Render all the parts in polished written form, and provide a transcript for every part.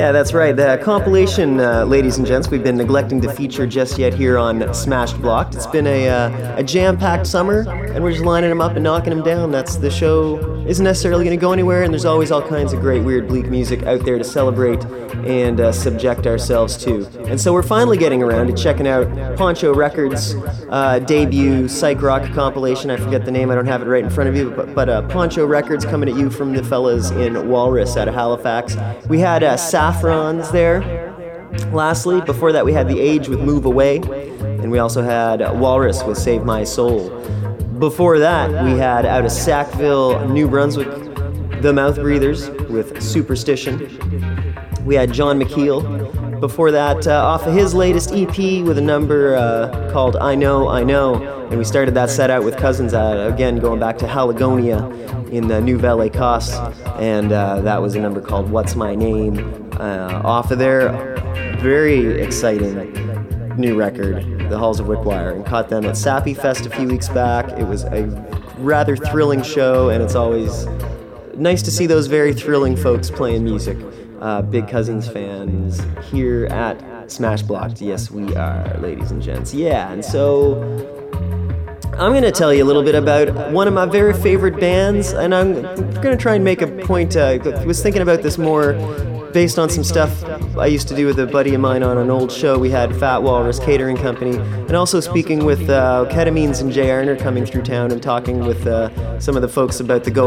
Yeah, that's right. The compilation, ladies and gents, we've been neglecting to feature just yet here on Smashed Blocked. It's been a jam-packed summer, and we're just lining them up and knocking them down. The show isn't necessarily going to go anywhere, and there's always all kinds of great, weird, bleak music out there to celebrate and subject ourselves to. And so we're finally getting around to checking out Poncho Records' debut psych rock compilation. I forget the name, I don't have it right in front of you, but Poncho Records coming at you from the fellas in Walrus out of Halifax. We had Saffrons there. Lastly, before that we had The Age with Move Away, and we also had Walrus with Save My Soul. Before that, we had out of Sackville, New Brunswick, The Mouth Breathers with Superstition. We had John McKeel. Before that, off of his latest EP with a number called I Know, I Know. And we started that set out with Cousins, again going back to Haligonia in the Nouvelle Écosse. And that was a number called What's My Name. Off of their very exciting new record, The Halls of Wickwire, and caught them at Sappy Fest a few weeks back. It was a rather thrilling show, and it's always nice to see those very thrilling folks playing music. Big Cousins fans here at Smash Blocked. Yes, we are, ladies and gents. Yeah, and so I'm going to tell you a little bit about one of my very favorite bands, and I'm going to try and make a point. I was thinking about this more based on some stuff I used to do with a buddy of mine on an old show. We had Fat Walrus Catering Company, and also speaking with Ketamines and Jay Arner coming through town and talking with some of the folks about the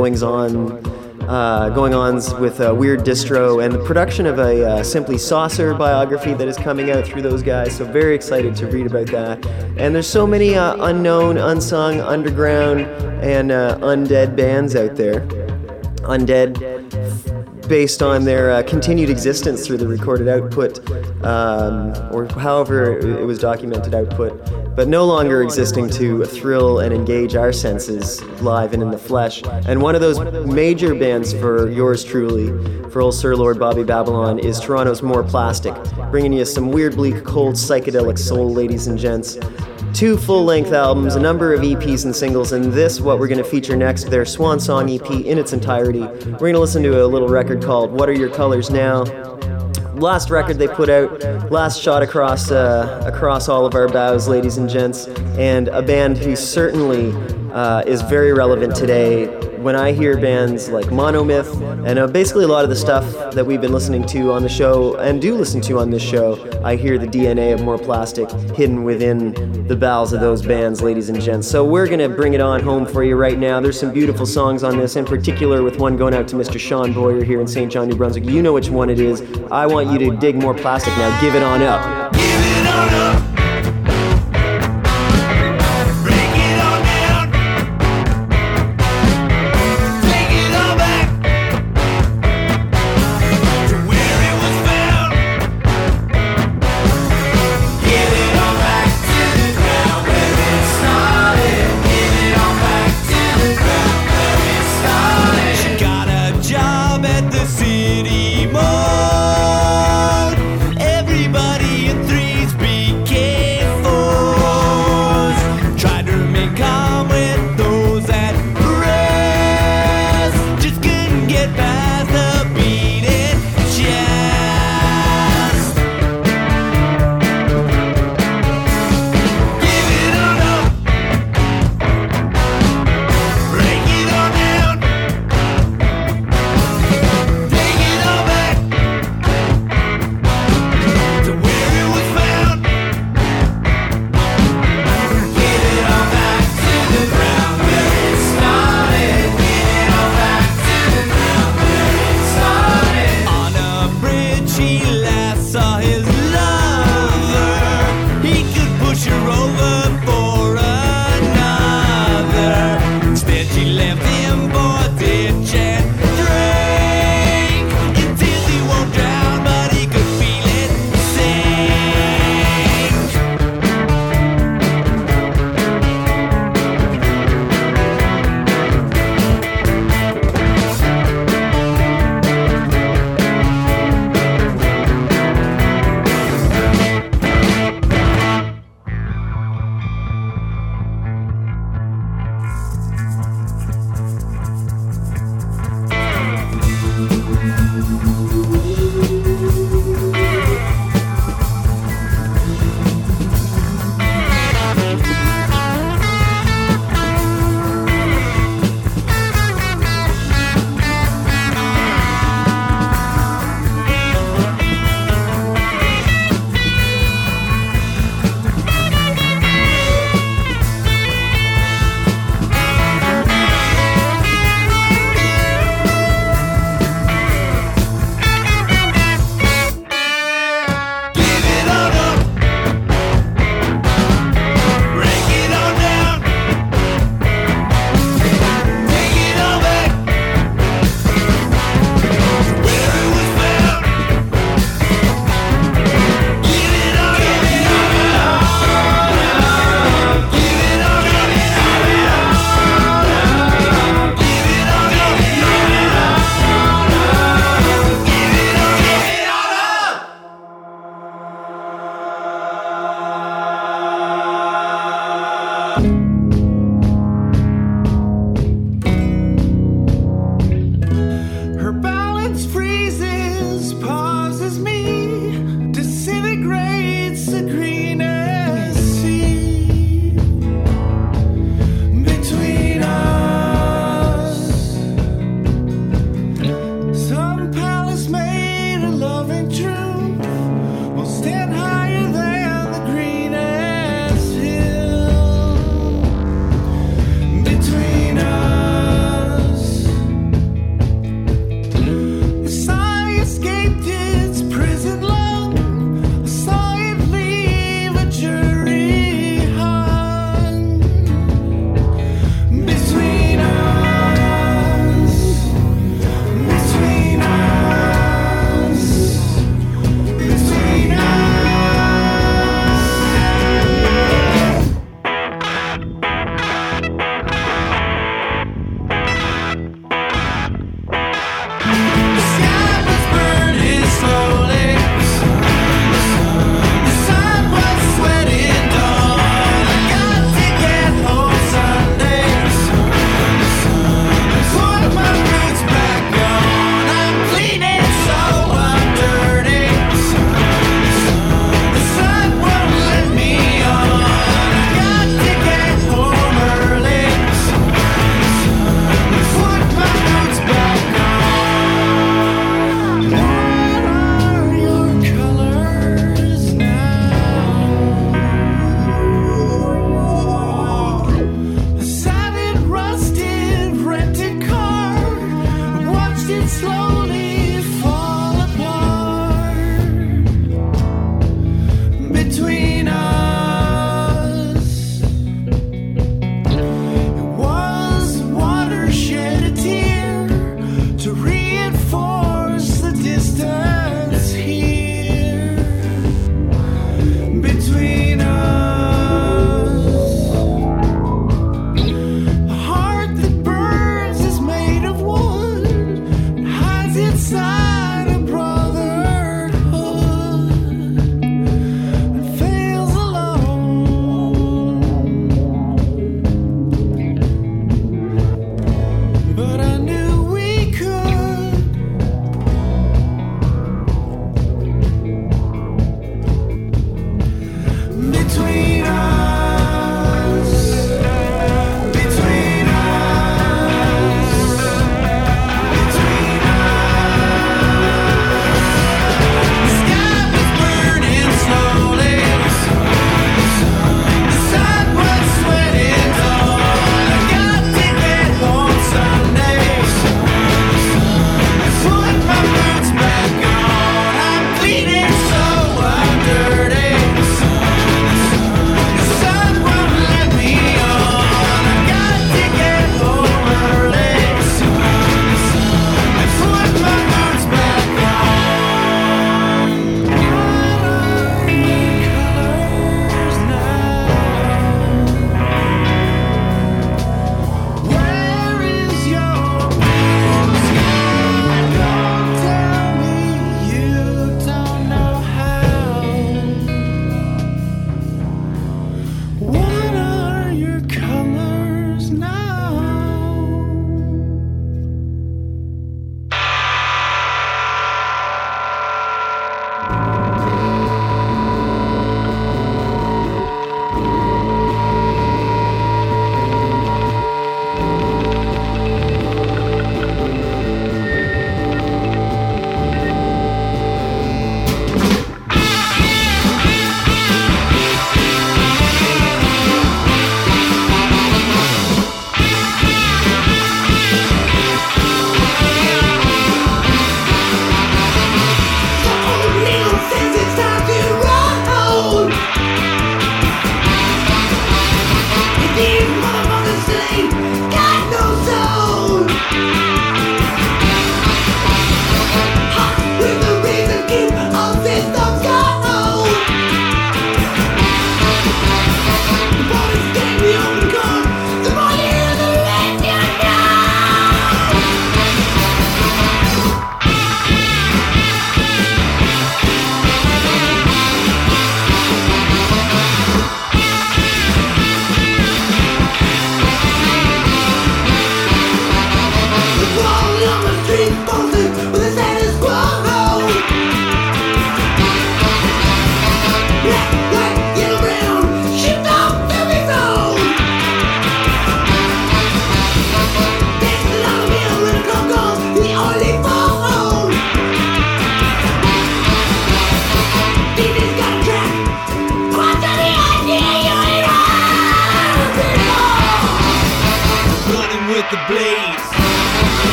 going-ons with Weird Distro and the production of a Simply Saucer biography that is coming out through those guys. So very excited to read about that. And there's so many unknown, unsung, underground, and undead bands out there. Undead based on their continued existence through the recorded output, or however it was documented output, but no longer existing to thrill and engage our senses live and in the flesh. And one of those major bands for yours truly, for old Sir Lord Bobby Babylon, is Toronto's More Plastic, bringing you some weird, bleak, cold, psychedelic soul, ladies and gents. 2 full-length albums, a number of EPs and singles, and this, what we're going to feature next, their Swan Song EP in its entirety. We're going to listen to a little record called What Are Your Colors Now? Last record they put out, last shot across all of our bows, ladies and gents, and a band who certainly is very relevant today. When I hear bands like Monomyth and basically a lot of the stuff that we've been listening to on the show and do listen to on this show, I hear the DNA of More Plastic hidden within the bowels of those bands, ladies and gents. So we're going to bring it on home for you right now. There's some beautiful songs on this, in particular with one going out to Mr. Sean Boyer here in St. John, New Brunswick. You know which one it is. I want you to dig More Plastic now. Give it on up. Give it on up. City Mall. Everybody in 3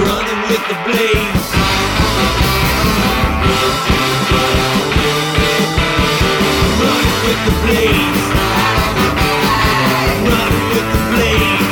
running with the blaze. Running with the blaze. Running with the blaze.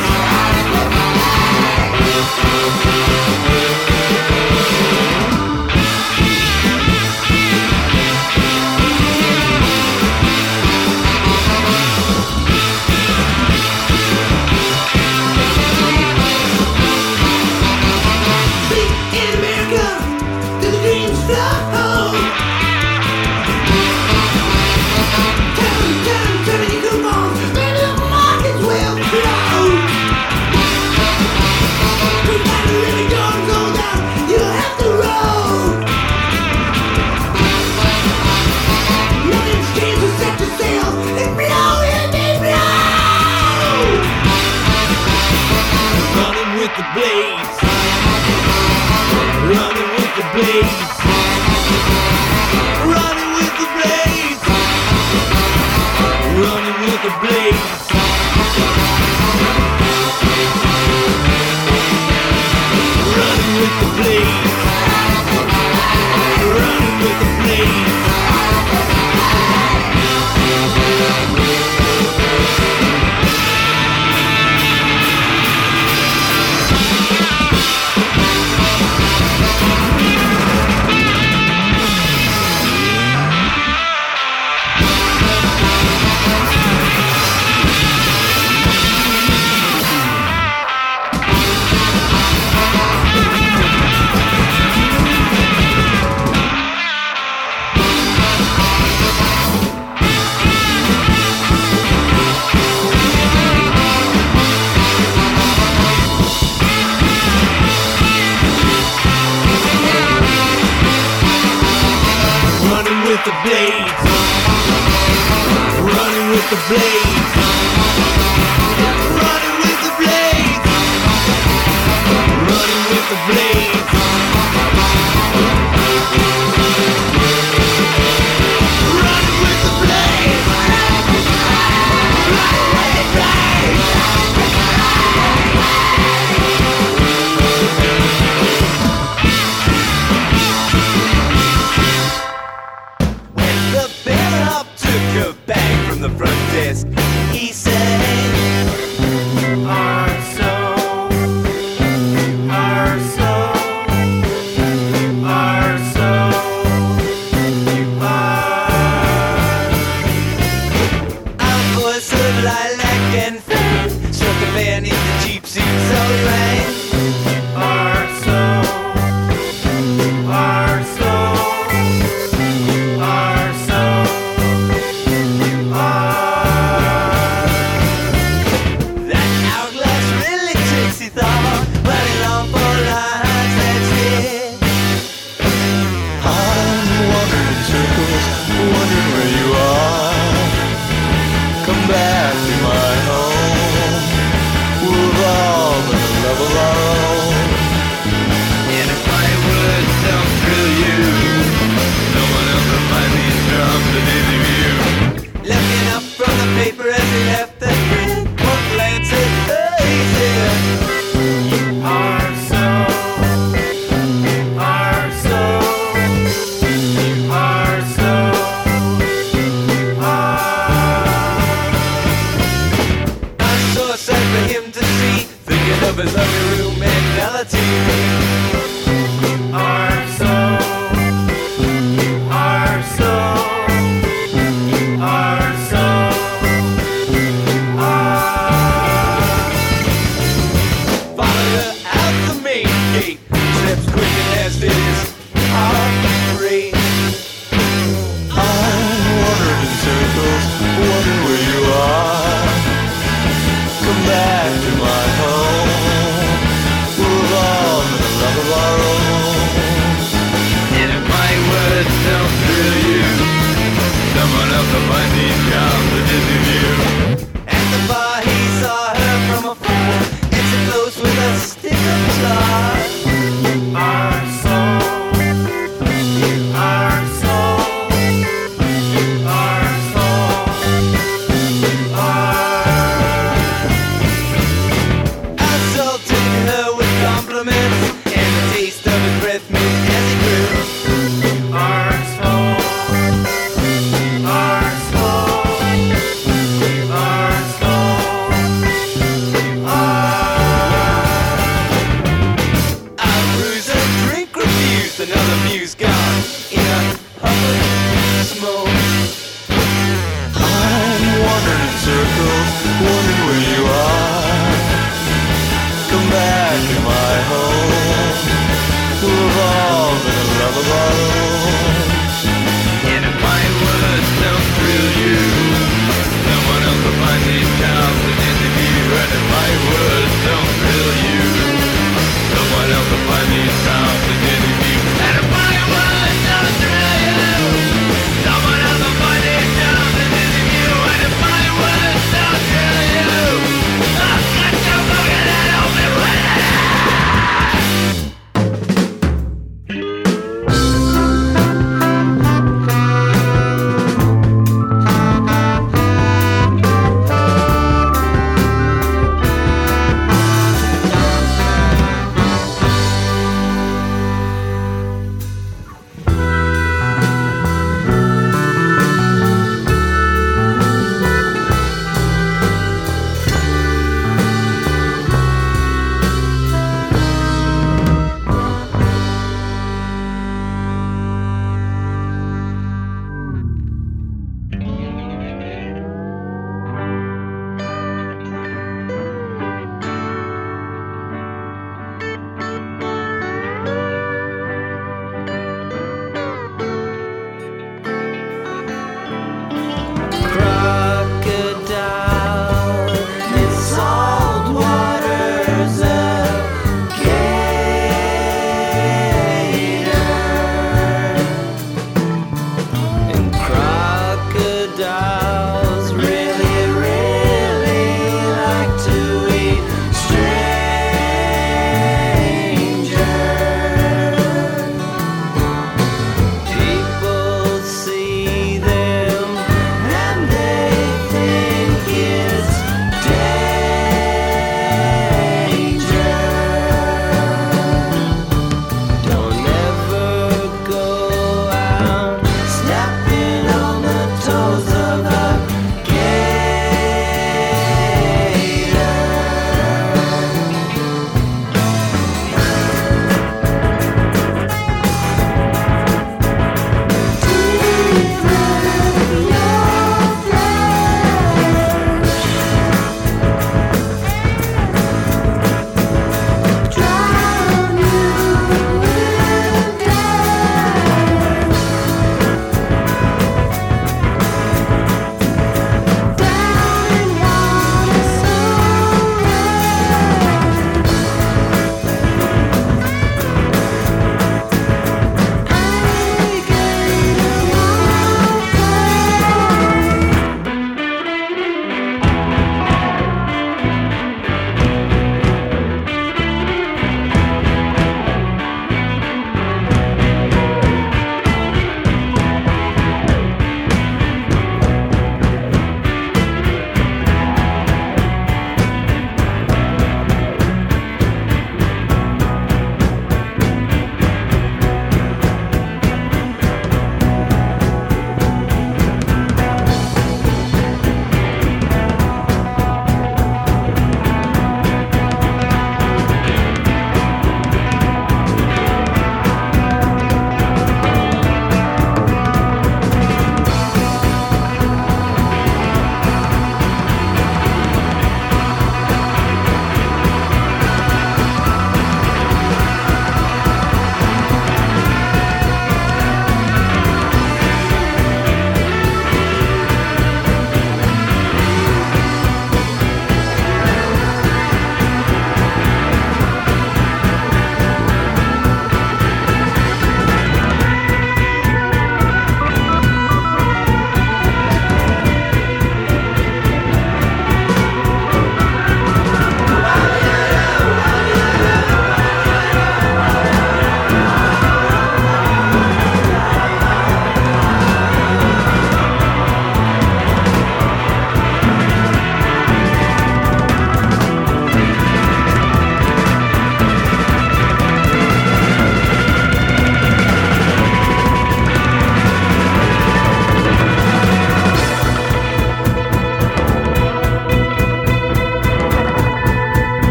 The blades, running with the blades, running with the blades, running with the blades, running with the blades, running with the blades. With the blades, running with the blades, running with the blades, running with the blades, running with the blades, running with the blades. Back from the front desk, he said, "You are so, you are so, you are so, you are." A voice of lilac and flame struck a man in the cheap suit so lame. You are so, you are so, you are so. That hourglass really takes he thought, running on 4 lines, that's it. I'm wandering in circles, wondering where you are. Come back to my home. We'll evolve in a love of our own. And if my words don't thrill you, no one else will find these drums to dizzy you. Looking up from the paper as he left the grid, one glance at her, he said, "You are so, you are so, you are so, you are." I saw a sight for him to see, thinking of his ugly room mentality. You are so, you are so, you are so, you are. Followed her out the main gate, steps quick and as his heart rate. I'm wandering in circles, wondering where you are. Come back to my home. We'll evolve in a love of our own. And if my words don't thrill you, someone else will find these jobs to dizzy you. At the bar he saw her from afar, and so close with a stick of tar. You are He's gone in a puff of smoke. I'm wandering in circles, wondering where you are. Come back to my home. We'll evolve in a love of our own. And if my words don't thrill you, someone else will find these cows and interview. And if my words don't thrill you, someone else will find these cows and interview. And if my words don't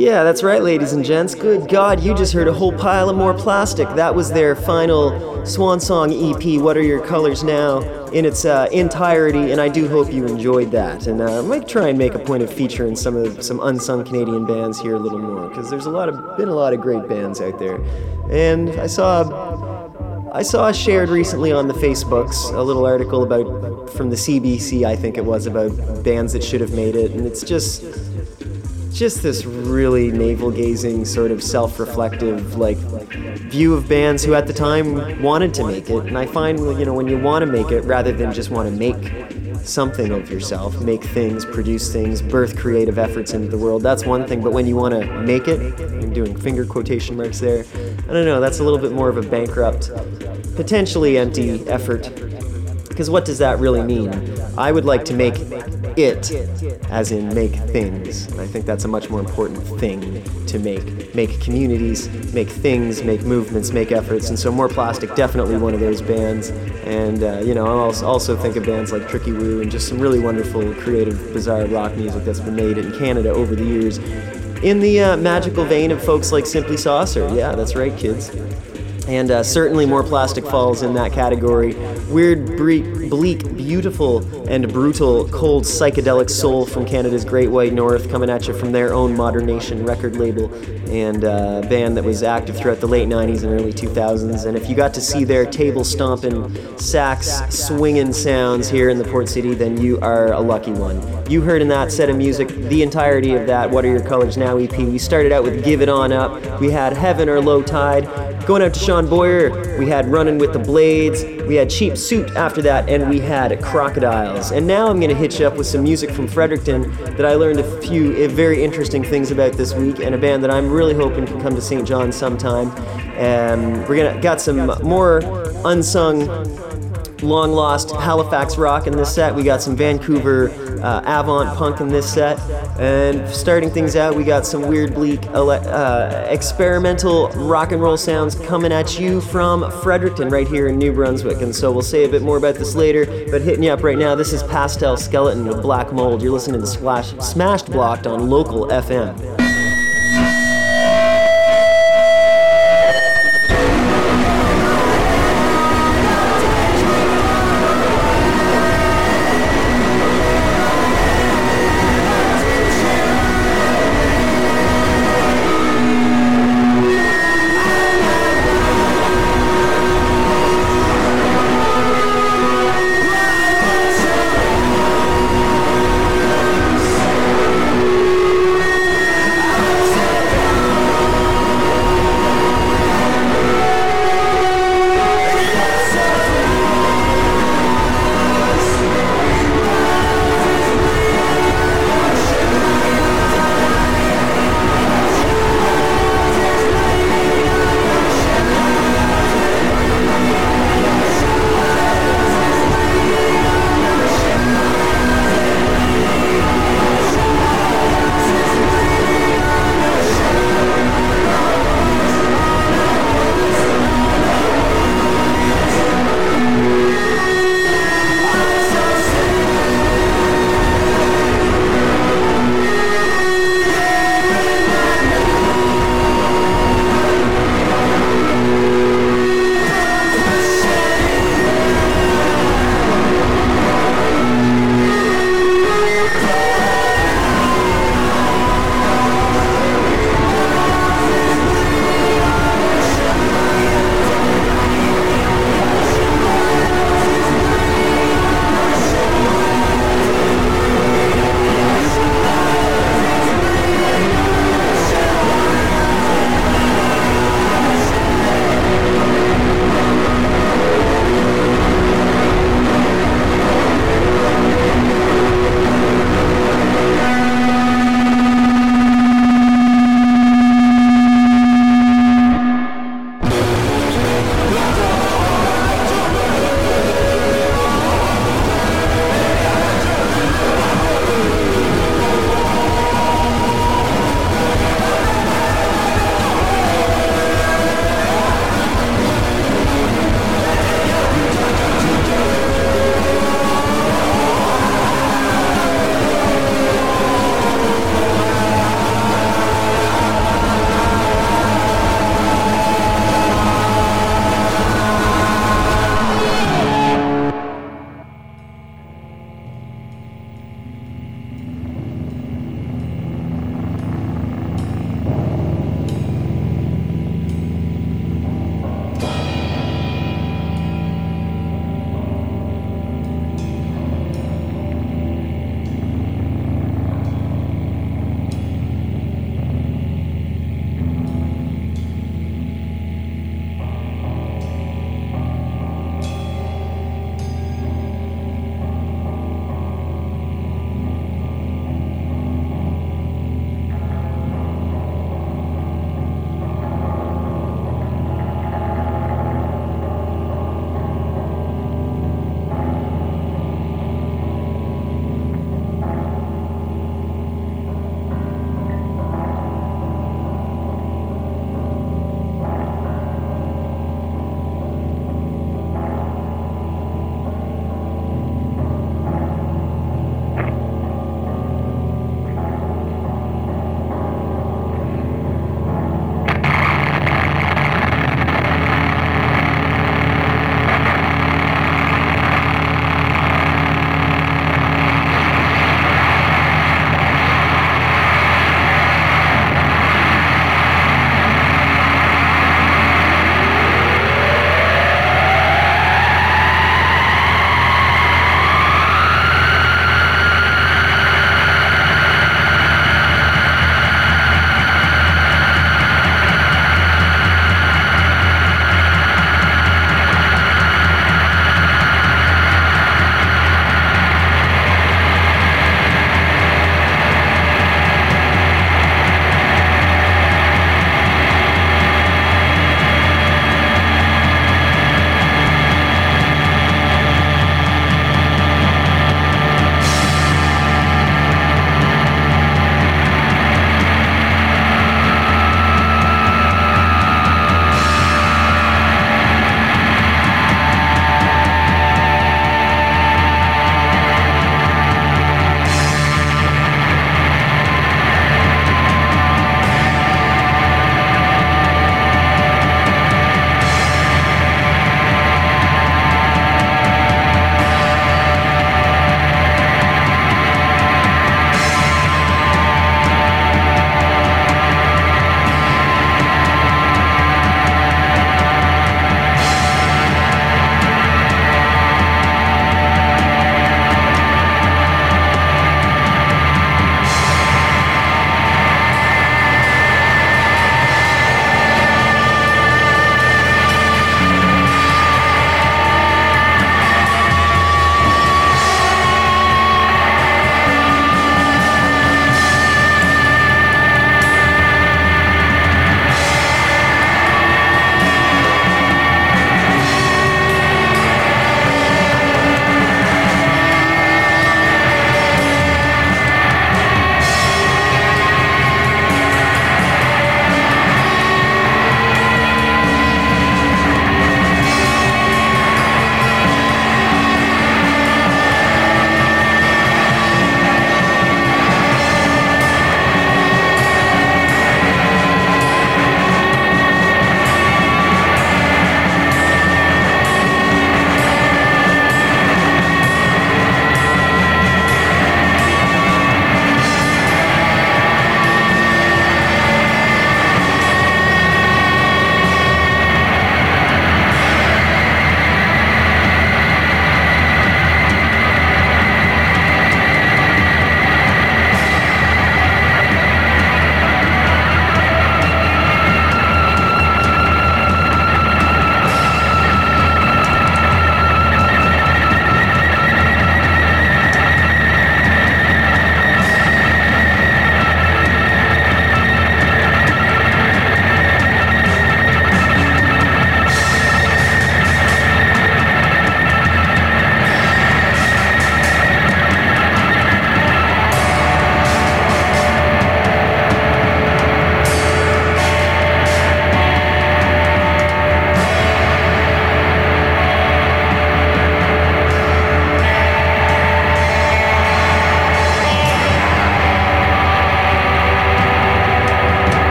Yeah, that's right, ladies and gents. Good God, you just heard a whole pile of More Plastic. That was their final Swan Song EP, What Are Your Colors Now, in its entirety, and I do hope you enjoyed that. And I might try and make a point of featuring some unsung Canadian bands here a little more, because there's been a lot of great bands out there. And I saw shared recently on the Facebooks a little article from the CBC, I think it was, about bands that should have made it, and it's just this really navel-gazing, sort of self-reflective, view of bands who at the time wanted to make it. And I find, when you want to make it, rather than just want to make something of yourself, make things, produce things, birth creative efforts into the world, that's one thing. But when you want to make it, I'm doing finger quotation marks there, I don't know, that's a little bit more of a bankrupt, potentially empty effort. Because what does that really mean? I would like to make it, as in make things. And I think that's a much more important thing to make. Make communities, make things, make movements, make efforts. And so More Plastic, definitely one of those bands. And, I also think of bands like Tricky Woo and just some really wonderful, creative, bizarre rock music that's been made in Canada over the years. In the magical vein of folks like Simply Saucer. Yeah, that's right, kids. And certainly More Plastic falls in that category. Weird, bleak, beautiful, and brutal, cold, psychedelic soul from Canada's Great White North, coming at you from their own Modern Nation record label, and a band that was active throughout the late 90s and early 2000s. And if you got to see their table-stomping, sax-swinging sounds here in the Port City, then you are a lucky one. You heard in that set of music the entirety of that What Are Your Colors Now EP. We started out with Give It On Up. We had Heaven or Low Tide. Going out to Sean Boyer, we had Runnin' with the Blades, we had Cheap Suit after that, and we had Crocodiles. And now I'm going to hit you up with some music from Fredericton that I learned a few very interesting things about this week, and a band that I'm really hoping can come to St. John's sometime. Got some more unsung, long-lost Halifax rock in this set. We got some Vancouver avant punk in this set. And starting things out, we got some weird, bleak, experimental rock and roll sounds coming at you from Fredericton right here in New Brunswick. And so we'll say a bit more about this later, but hitting you up right now, this is Pastel Skeleton with Black Mold. You're listening to Smashed Blocked on Local FM.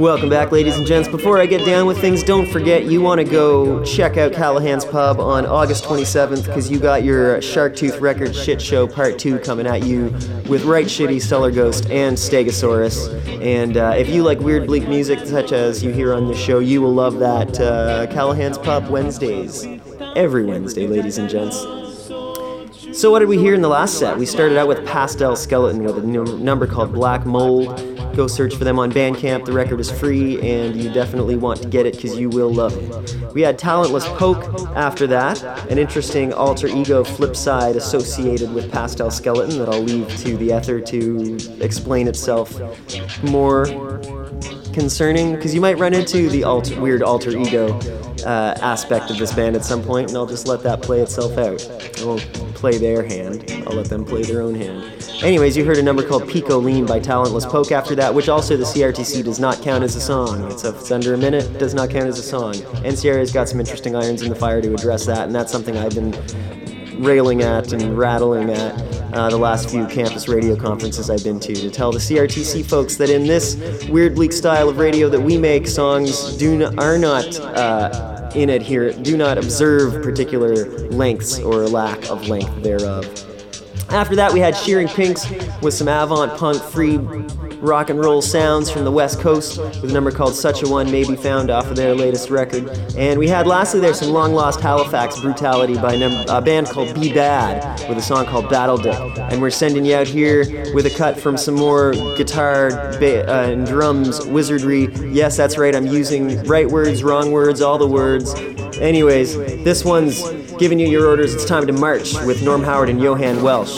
Welcome back, ladies and gents. Before I get down with things, don't forget you want to go check out Callahan's Pub on August 27th because you got your Sharktooth Records Shit Show Part 2 coming at you with Right Shitty, Stellar Ghost, and Stegosaurus. And if you like weird, bleak music such as you hear on this show, you will love that. Callahan's Pub Wednesdays. Every Wednesday, ladies and gents. So what did we hear in the last set? We started out with Pastel Skeleton with a number called Black Mold. Go search for them on Bandcamp. The record is free, and you definitely want to get it because you will love it. We had Talentless Poke after that, an interesting alter ego flip side associated with Pastel Skeleton that I'll leave to the ether to explain itself more concerning, because you might run into the weird alter ego aspect of this band at some point, and I'll just let that play itself out. I won't play their hand, I'll let them play their own hand. Anyways, you heard a number called Pico Lean by Talentless Poke after that, which also the CRTC does not count as a song. If it's under a minute, it does not count as a song. NCRA's got some interesting irons in the fire to address that, and that's something I've been railing at and rattling at the last few campus radio conferences I've been to tell the CRTC folks that in this weird bleak style of radio that we make, songs do not observe particular lengths or lack of length thereof. After that, we had Shearing Pinks with some avant-punk free rock and roll sounds from the West Coast with a number called Such a One May Be Found off of their latest record. And we had lastly there some long-lost Halifax brutality by a band called Be Bad with a song called Battle Dick. And we're sending you out here with a cut from some more guitar and drums wizardry. Yes, that's right, I'm using right words, wrong words, all the words. Anyways, this one's giving you your orders. It's time to march with Norm Howard and Johan Welsh.